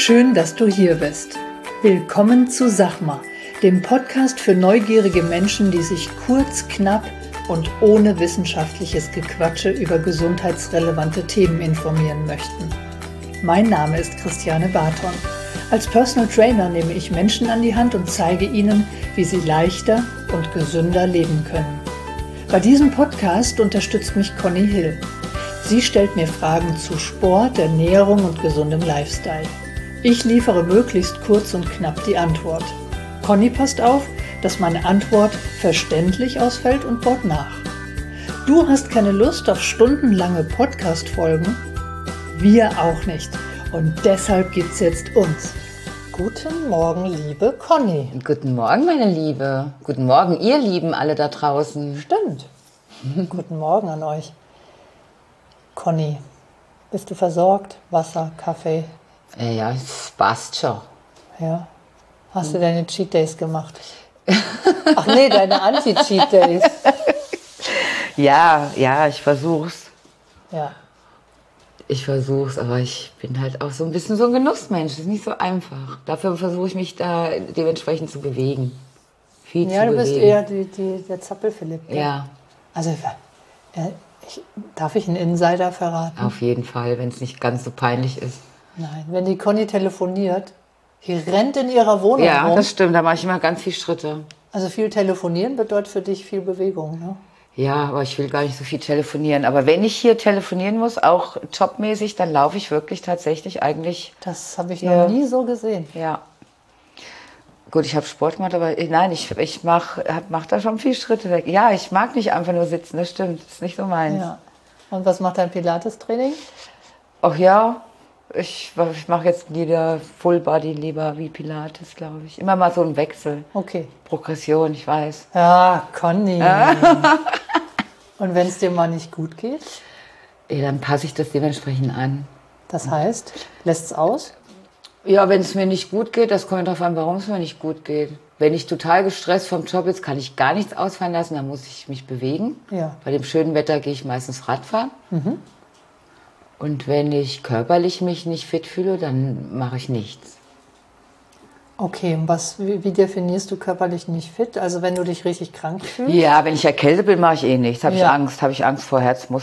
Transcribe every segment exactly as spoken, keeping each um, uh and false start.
Schön, dass du hier bist. Willkommen zu Sachma, dem Podcast für neugierige Menschen, die sich kurz, knapp und ohne wissenschaftliches Gequatsche über gesundheitsrelevante Themen informieren möchten. Mein Name ist Christiane Barton. Als Personal Trainer nehme ich Menschen an die Hand und zeige ihnen, wie sie leichter und gesünder leben können. Bei diesem Podcast unterstützt mich Conny Hill. Sie stellt mir Fragen zu Sport, Ernährung und gesundem Lifestyle. Ich liefere möglichst kurz und knapp die Antwort. Conny passt auf, dass meine Antwort verständlich ausfällt und baut nach. Du hast keine Lust auf stundenlange Podcast-Folgen? Wir auch nicht. Und deshalb gibt's jetzt uns. Guten Morgen, liebe Conny. Guten Morgen, meine Liebe. Guten Morgen, ihr Lieben, alle da draußen. Stimmt. Guten Morgen an euch. Conny, bist du versorgt? Wasser, Kaffee? Ja, es passt schon. Ja. Hast du deine Cheat Days gemacht? Ach nee, deine Anti-Cheat Days. Ja, ja, ich versuch's. Ja. Ich versuch's, aber ich bin halt auch so ein bisschen so ein Genussmensch. Das ist nicht so einfach. Dafür versuche ich mich da dementsprechend zu bewegen. Viel Ja, zu du bist bewegen. eher die, die, der Zappel-Philipp. Ja. Ja, Also, äh, ich, darf ich einen Insider verraten? auf jeden Fall, wenn es nicht ganz so peinlich ist. Nein, wenn die Conny telefoniert, die rennt in ihrer Wohnung Ja, rum. das stimmt. Da mache ich immer ganz viele Schritte. Also viel telefonieren bedeutet für dich viel Bewegung, ne? Ja, aber ich will gar nicht so viel telefonieren. Aber wenn ich hier telefonieren muss, auch jobmäßig, dann laufe ich wirklich tatsächlich eigentlich. Das habe ich Ja. noch nie so gesehen. Ja. Gut, ich habe Sport gemacht, aber ich- nein, ich, ich mache mach da schon viele Schritte weg. Ja, ich mag nicht einfach nur sitzen, das stimmt. Das ist nicht so meins. Ja. Und was macht dein Pilates-Training? Ach ja, ich, ich mache jetzt wieder Full Body lieber wie Pilates, glaube ich. Immer mal so ein Wechsel. Okay. Progression, ich weiß. Ja, Conny. Und wenn es dir mal nicht gut geht? Ja, dann passe ich das dementsprechend an. Das heißt, lässt es aus? Ja, wenn es mir nicht gut geht, das kommt darauf an, warum es mir nicht gut geht. Wenn ich total gestresst vom Job ist, kann ich gar nichts ausfallen lassen, dann muss ich mich bewegen. Ja. Bei dem schönen Wetter gehe ich meistens Radfahren. Und wenn ich körperlich mich nicht fit fühle, dann mache ich nichts. Okay, und was, wie, wie definierst du körperlich nicht fit? Also wenn du dich richtig krank fühlst? Ja, wenn ich erkältet bin, mache ich eh nichts. Habe ich Ja. Angst, habe ich Angst vor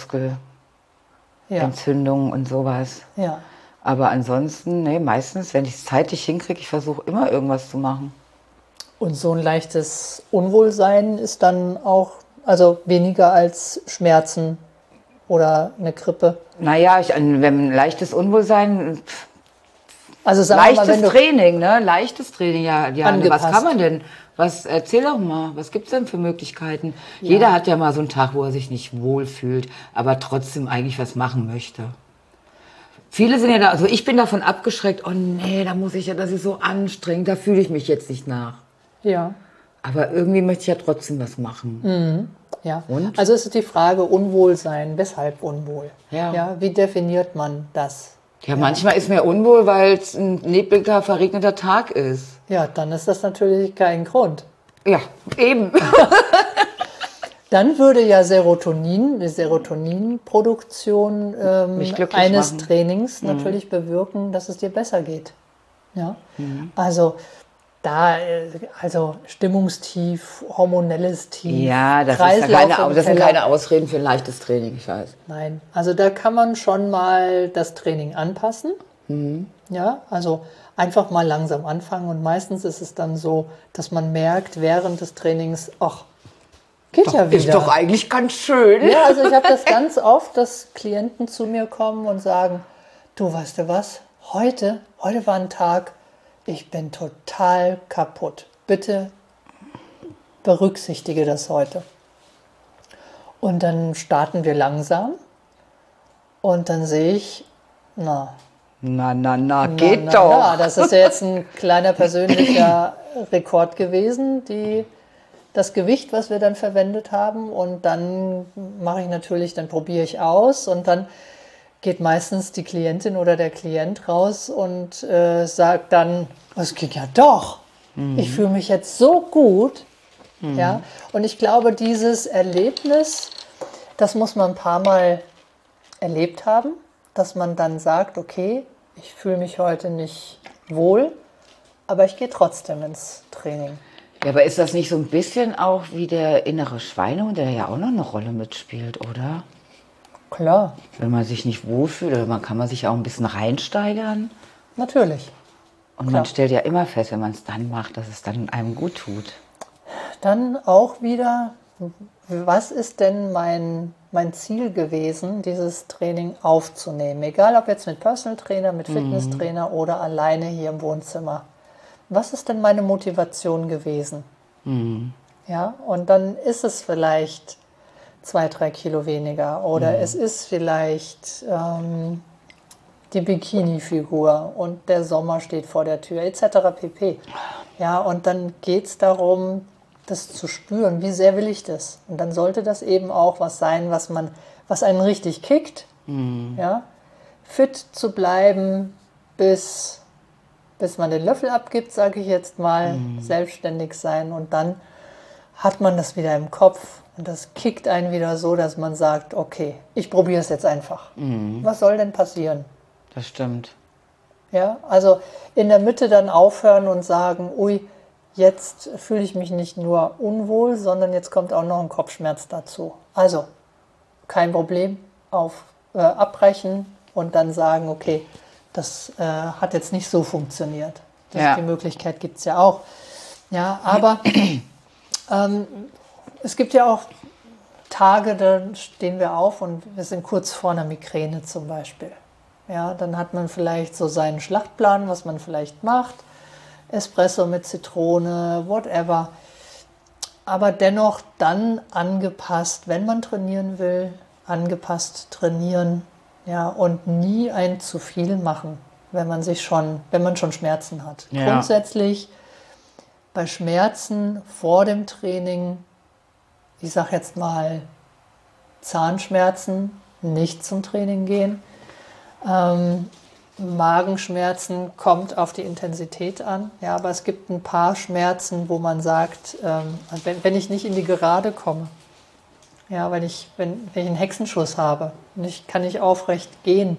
Herzmuskelentzündungen Ja. und sowas. Ja. Aber ansonsten, nee, meistens, wenn ich es zeitlich hinkriege, ich versuche immer irgendwas zu machen. Und so ein leichtes Unwohlsein ist dann auch, also weniger als Schmerzen oder eine Grippe. Naja, ich, wenn ein leichtes Unwohlsein, pff, Also sagen wir mal, leichtes wenn du, Training, ne? Leichtes Training, ja, ja. Was Angepasst. kann man denn? Was, erzähl doch mal, was gibt's denn für Möglichkeiten? Jeder hat ja mal so einen Tag, wo er sich nicht wohlfühlt, aber trotzdem eigentlich was machen möchte. Viele sind ja da, also ich bin davon abgeschreckt, oh nee, da muss ich ja, das ist so anstrengend, da fühle ich mich jetzt nicht nach. ja, Aber irgendwie möchte ich ja trotzdem was machen. ja. Und? Also es ist die Frage Unwohlsein, weshalb unwohl? Ja. Ja, wie definiert man das? Ja, manchmal ist mir unwohl, weil es ein nebliger, verregneter Tag ist. Ja, dann ist das natürlich kein Grund. Ja, eben. Dann würde ja Serotonin, die Serotoninproduktion ähm, Mich glücklich eines machen. Trainings natürlich bewirken, dass es dir besser geht. Ja? Also da, äh, also Stimmungstief, hormonelles Tief, Ja, das, ist Kreislauf ja keine, im das sind Keller. keine Ausreden für ein leichtes Training, ich weiß. Nein, also da kann man schon mal das Training anpassen. Mhm. Ja, also einfach mal langsam anfangen und meistens ist es dann so, dass man merkt während des Trainings, ach, geht ja wieder. Ist doch eigentlich ganz schön. Ja, also ich habe das ganz oft, dass Klienten zu mir kommen und sagen, du, weißt du was, heute, heute war ein Tag, ich bin total kaputt. Bitte berücksichtige das heute. Und dann starten wir langsam und dann sehe ich, na, Na, na, na, na, geht na, doch. na, das ist ja jetzt ein kleiner persönlicher Rekord gewesen, die das Gewicht, was wir dann verwendet haben, und dann mache ich natürlich, dann probiere ich aus und dann geht meistens die Klientin oder der Klient raus und äh, sagt dann, es ging ja doch, ich fühle mich jetzt so gut. Ja? Und ich glaube, dieses Erlebnis, das muss man ein paar Mal erlebt haben, dass man dann sagt, okay, ich fühle mich heute nicht wohl, aber ich gehe trotzdem ins Training. Ja, aber ist das nicht so ein bisschen auch wie der innere Schweinehund, der ja auch noch eine Rolle mitspielt, oder? Klar. Wenn man sich nicht wohlfühlt, oder man kann man sich auch ein bisschen reinsteigern. Natürlich. Und Klar. man stellt ja immer fest, wenn man es dann macht, dass es dann einem gut tut. Dann auch wieder, was ist denn mein, mein Ziel gewesen, dieses Training aufzunehmen? Egal ob jetzt mit Personal Trainer, mit Fitnesstrainer mhm. oder alleine hier im Wohnzimmer. Was ist denn meine Motivation gewesen? Mhm. Ja, und dann ist es vielleicht zwei, drei Kilo weniger oder mhm. es ist vielleicht ähm, die Bikini-Figur und der Sommer steht vor der Tür et cetera pp. Ja, und dann geht es darum, das zu spüren, wie sehr will ich das? Und dann sollte das eben auch was sein, was man, was einen richtig kickt, mhm. ja, fit zu bleiben, bis, bis man den Löffel abgibt, sage ich jetzt mal, mhm. selbstständig sein und dann hat man das wieder im Kopf und das kickt einen wieder so, dass man sagt, okay, ich probiere es jetzt einfach. Mhm. Was soll denn passieren? Das stimmt. Ja, also in der Mitte dann aufhören und sagen, ui, jetzt fühle ich mich nicht nur unwohl, sondern jetzt kommt auch noch ein Kopfschmerz dazu. Also kein Problem, auf, äh, abbrechen und dann sagen, okay, das äh, hat jetzt nicht so funktioniert. Das, ja. Die Möglichkeit gibt es ja auch. Ja, aber ähm, es gibt ja auch Tage, da stehen wir auf und wir sind kurz vor einer Migräne zum Beispiel. Ja, dann hat man vielleicht so seinen Schlachtplan, was man vielleicht macht. Espresso mit Zitrone, whatever. Aber dennoch dann angepasst, wenn man trainieren will, angepasst trainieren, ja, und nie ein zu viel machen, wenn man sich schon, wenn man schon Schmerzen hat. Ja. Grundsätzlich bei Schmerzen vor dem Training, ich sage jetzt mal Zahnschmerzen, nicht zum Training gehen. Ähm, Magenschmerzen kommt auf die Intensität an, ja, aber es gibt ein paar Schmerzen, wo man sagt, ähm, wenn, wenn ich nicht in die Gerade komme, ja, wenn ich, wenn, wenn ich einen Hexenschuss habe und ich kann nicht aufrecht gehen,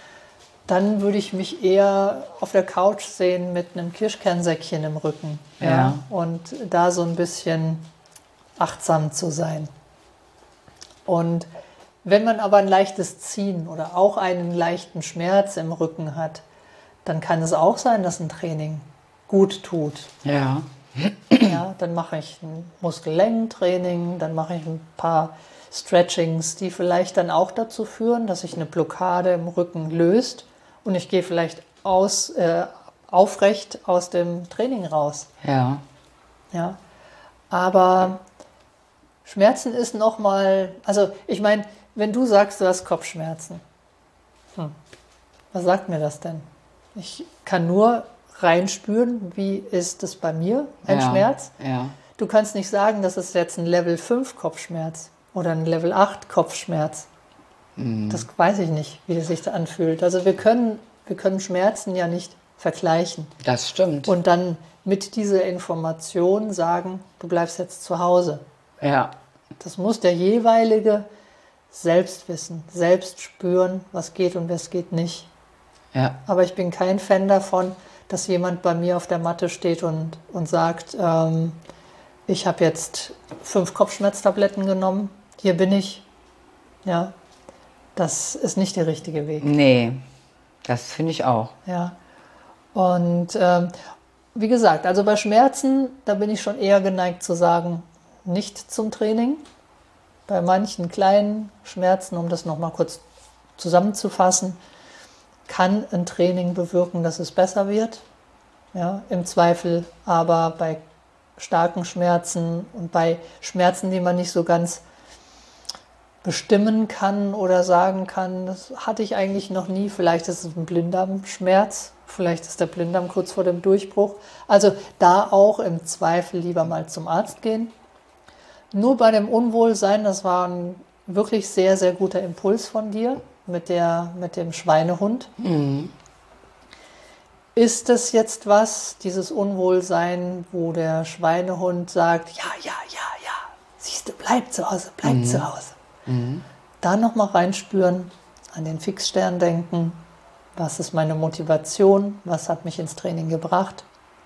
dann würde ich mich eher auf der Couch sehen mit einem Kirschkernsäckchen im Rücken, ja, ja, und da so ein bisschen achtsam zu sein. Und wenn man aber ein leichtes Ziehen oder auch einen leichten Schmerz im Rücken hat, dann kann es auch sein, dass ein Training gut tut. Ja. Ja, dann mache ich ein Muskellängentraining, dann mache ich ein paar Stretchings, die vielleicht dann auch dazu führen, dass sich eine Blockade im Rücken löst und ich gehe vielleicht aus, äh, aufrecht aus dem Training raus. Ja. Ja. Aber Schmerzen ist nochmal, also ich meine, wenn du sagst, du hast Kopfschmerzen, hm, was sagt mir das denn? Ich kann nur reinspüren, wie ist es bei mir, ein ja, Schmerz. Ja. Du kannst nicht sagen, das ist jetzt ein Level fünf Kopfschmerz oder ein Level acht Kopfschmerz. Mhm. Das weiß ich nicht, wie es sich da anfühlt. Also wir können, wir können Schmerzen ja nicht vergleichen. Das stimmt. Und dann mit dieser Information sagen, du bleibst jetzt zu Hause. Ja. Das muss der jeweilige selbst wissen, selbst spüren, was geht und was geht nicht. Ja. Aber ich bin kein Fan davon, dass jemand bei mir auf der Matte steht und, und sagt, ähm, ich habe jetzt fünf Kopfschmerztabletten genommen, hier bin ich. Ja, das ist nicht der richtige Weg. Nee, das finde ich auch. Ja, und ähm, wie gesagt, also bei Schmerzen, da bin ich schon eher geneigt zu sagen, nicht zum Training. Bei manchen kleinen Schmerzen, um das nochmal kurz zusammenzufassen, kann ein Training bewirken, dass es besser wird. Ja, im Zweifel aber bei starken Schmerzen und bei Schmerzen, die man nicht so ganz bestimmen kann oder sagen kann, das hatte ich eigentlich noch nie. Vielleicht ist es ein Blinddarmschmerz, vielleicht ist der Blinddarm kurz vor dem Durchbruch. Also da auch im Zweifel lieber mal zum Arzt gehen. Nur bei dem Unwohlsein, das war ein wirklich sehr, sehr guter Impuls von dir mit, der, mit dem Schweinehund. Mhm. Ist es jetzt was, dieses Unwohlsein, wo der Schweinehund sagt, ja, ja, ja, ja, siehst du, bleib zu Hause, bleib mhm. zu Hause. Mhm. Da nochmal reinspüren, an den Fixstern denken, Was ist meine Motivation? Was hat mich ins Training gebracht?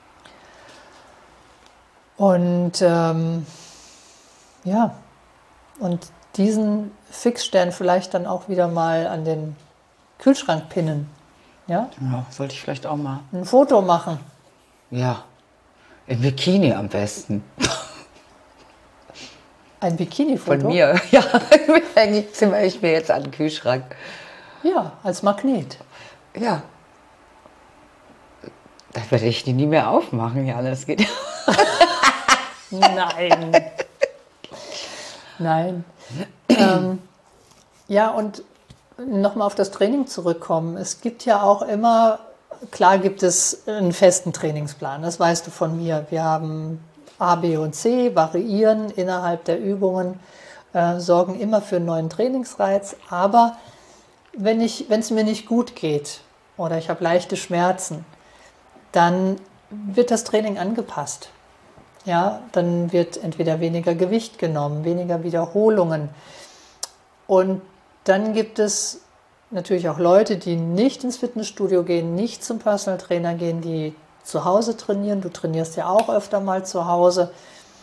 Und ähm, ja, und diesen Fixstern vielleicht dann auch wieder mal an den Kühlschrank pinnen. Ja? Ja, sollte ich vielleicht auch mal. Ein Foto machen. Ja, im Bikini am besten. Ein Bikini-Foto? Von mir, ja. Hänge ich mir jetzt an den Kühlschrank. Ja, als Magnet. Ja. Das werde ich die nie mehr aufmachen, ja, das geht. Nein. Nein. ähm, ja, und nochmal auf das Training zurückkommen. Es gibt ja auch immer, klar gibt es einen festen Trainingsplan, das weißt du von mir. Wir haben A, B und C, variieren innerhalb der Übungen, äh, sorgen immer für einen neuen Trainingsreiz. Aber wenn ich, wenn es mir nicht gut geht oder ich habe leichte Schmerzen, dann wird das Training angepasst. Ja, dann wird entweder weniger Gewicht genommen, weniger Wiederholungen. Und dann gibt es natürlich auch Leute, die nicht ins Fitnessstudio gehen, nicht zum Personal Trainer gehen, die zu Hause trainieren. Du trainierst ja auch öfter mal zu Hause.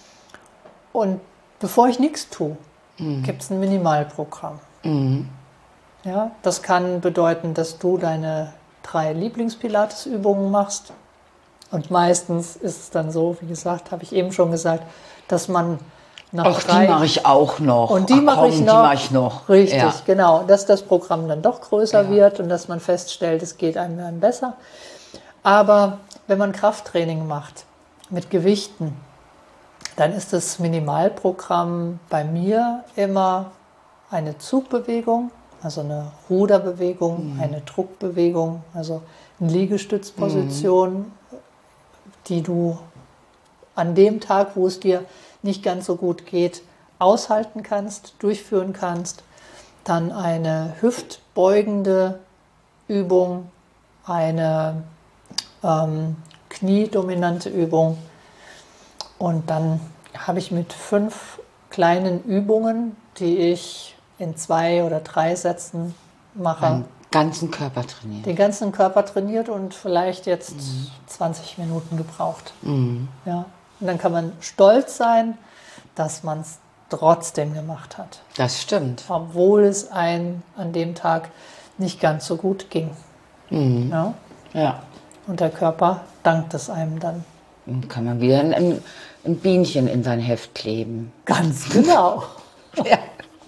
Und bevor ich nichts tue, mhm. gibt es ein Minimalprogramm. Mhm. Ja, das kann bedeuten, dass du deine drei Lieblings-Pilates-Übungen machst. Und meistens ist es dann so, wie gesagt, habe ich eben schon gesagt, dass man nach Ach, drei... die mache ich auch noch. Und die mache ich noch. Die mache ich noch. Richtig, ja. genau. Dass das Programm dann doch größer ja. wird und dass man feststellt, es geht einem dann besser. Aber wenn man Krafttraining macht mit Gewichten, dann ist das Minimalprogramm bei mir immer eine Zugbewegung, also eine Ruderbewegung, mhm. eine Druckbewegung, also eine Liegestützposition, mhm. die du an dem Tag, wo es dir nicht ganz so gut geht, aushalten kannst, durchführen kannst. Dann eine hüftbeugende Übung, eine ähm, kniedominante Übung. Und dann habe ich mit fünf kleinen Übungen, die ich in zwei oder drei Sätzen mache. Den ganzen Körper trainiert. Den ganzen Körper trainiert und vielleicht jetzt mhm. zwanzig Minuten gebraucht. Mhm. Ja. Und dann kann man stolz sein, dass man es trotzdem gemacht hat. Das stimmt. Obwohl es einem an dem Tag nicht ganz so gut ging. Mhm. Ja? Ja. Und der Körper dankt es einem dann. Dann kann man wieder ein, ein Bienchen in sein Heft kleben. Ganz genau. ja.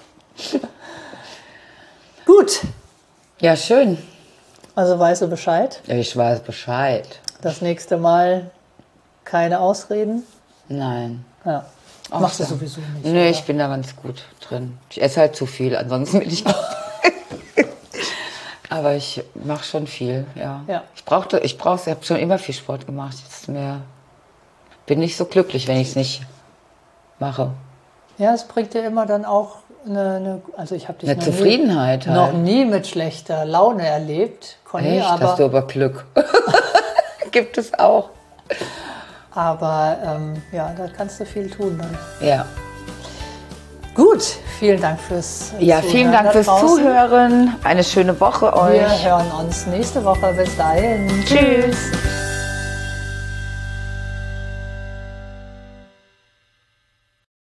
Gut. Ja, schön. Also weißt du Bescheid? Ja, ich weiß Bescheid. Das nächste Mal keine Ausreden? Nein. Ja. Auch Machst so. du sowieso nicht. Nee, oder? Ich bin da ganz gut drin. Ich esse halt zu viel, ansonsten bin ich Aber ich mache schon viel, ja. ja. Ich brauchte, ich brauche, ich habe schon immer viel Sport gemacht. Jetzt mehr, bin nicht so glücklich, wenn ich es nicht mache. Ja, es bringt dir immer dann auch eine, eine also ich habe dich eine noch Zufriedenheit nie, halt. noch nie mit schlechter Laune erlebt. Conny, Echt? aber, hast du aber Glück. Gibt es auch. Aber ähm, ja, da kannst du viel tun dann. Ja. Gut, vielen Dank fürs Ja, Zuhören vielen Dank fürs draußen. Zuhören. Eine schöne Woche euch. Wir hören uns nächste Woche. Bis dahin. Tschüss.